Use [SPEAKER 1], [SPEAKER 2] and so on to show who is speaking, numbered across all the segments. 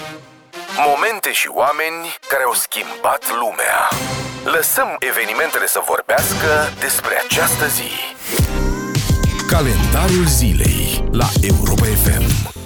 [SPEAKER 1] Momente și oameni care au schimbat lumea. Lăsăm evenimentele să vorbească despre această zi. Calendarul zilei la Europa FM.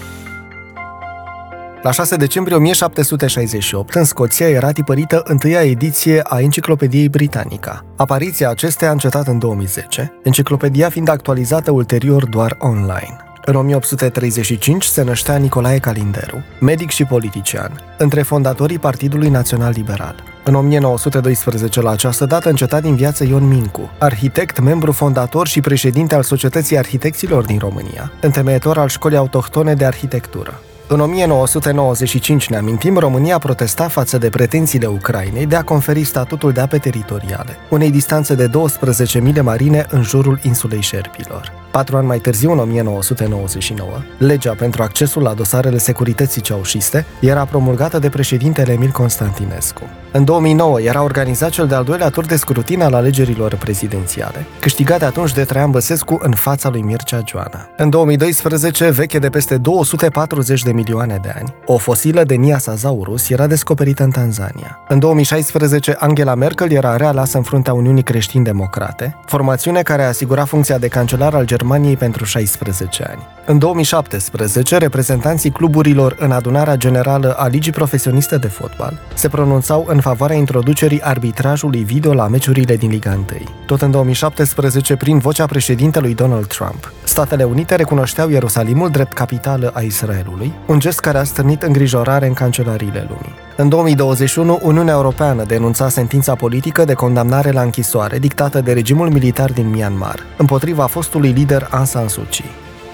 [SPEAKER 2] La 6 decembrie 1768, în Scoția era tipărită întâia ediție a Enciclopediei Britannica. Apariția acesteia a încetat în 2010, enciclopedia fiind actualizată ulterior doar online. În 1835 se năștea Nicolae Calinderu, medic și politician, între fondatorii Partidului Național Liberal. În 1912, la această dată, înceta din viață Ion Mincu, arhitect, membru fondator și președinte al Societății Arhitecților din România, întemeietor al Școlii Autohtone de Arhitectură. În 1995, ne amintim, România protesta față de pretențiile Ucrainei de a conferi statutul de ape teritoriale, unei distanțe de 12 mile marine în jurul insulei Șerpilor. 4 ani mai târziu, în 1999, legea pentru accesul la dosarele securității ceaușiste era promulgată de președintele Emil Constantinescu. În 2009 era organizat cel de-al doilea tur de scrutin al alegerilor prezidențiale, câștigate atunci de Traian Băsescu în fața lui Mircea Joana. În 2012, veche de peste 240 de milioane de ani, o fosilă de Niasasaurus era descoperită în Tanzania. În 2016, Angela Merkel era realasă în fruntea Uniunii Creștin-Democrate, formațiune care asigura funcția de cancelar al Germaniei pentru 16 ani. În 2017, reprezentanții cluburilor în adunarea generală a Ligii Profesioniste de Fotbal se pronunțau în favoarea introducerii arbitrajului video la meciurile din Liga 1. Tot în 2017, prin vocea președintelui Donald Trump, Statele Unite recunoșteau Ierusalimul drept capitală a Israelului, un gest care a stârnit îngrijorare în cancelariile lumii. În 2021, Uniunea Europeană denunța sentința politică de condamnare la închisoare dictată de regimul militar din Myanmar, împotriva fostului lider Aung San Suu Kyi.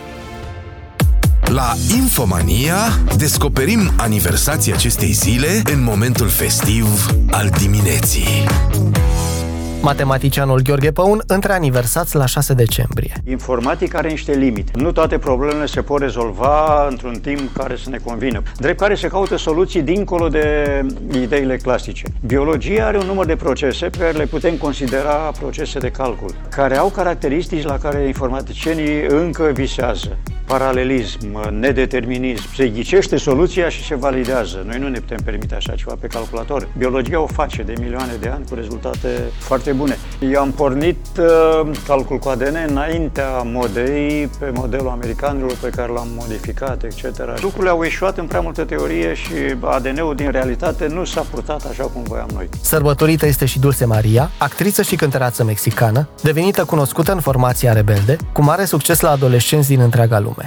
[SPEAKER 1] La Infomania descoperim aniversația acestei zile în momentul festiv al dimineții.
[SPEAKER 2] Matematicianul Gheorghe Păun între aniversați la 6 decembrie.
[SPEAKER 3] Informatica are niște limite. Nu toate problemele se pot rezolva într-un timp care să ne convină. Drept care se caută soluții dincolo de ideile clasice. Biologia are un număr de procese pe care le putem considera procese de calcul, care au caracteristici la care informaticienii încă visează. Paralelism, nedeterminism, se ghicește soluția și se validează. Noi nu ne putem permite așa ceva pe calculator. Biologia o face de milioane de ani cu rezultate foarte bune. Eu am pornit calcul cu ADN înaintea modei, pe modelul americanilor pe care l-am modificat, etc. Lucrurile au eșuat în prea multă teorie și ADN-ul din realitate nu s-a purtat așa cum voiam noi.
[SPEAKER 2] Sărbătorită este și Dulce Maria, actriță și cântăreață mexicană, devenită cunoscută în formația Rebelde, cu mare succes la adolescenți din întreaga lume.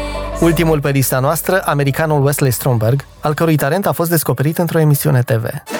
[SPEAKER 2] Ultimul pe lista noastră, americanul Wesley Stromberg, al cărui talent a fost descoperit într-o emisiune TV.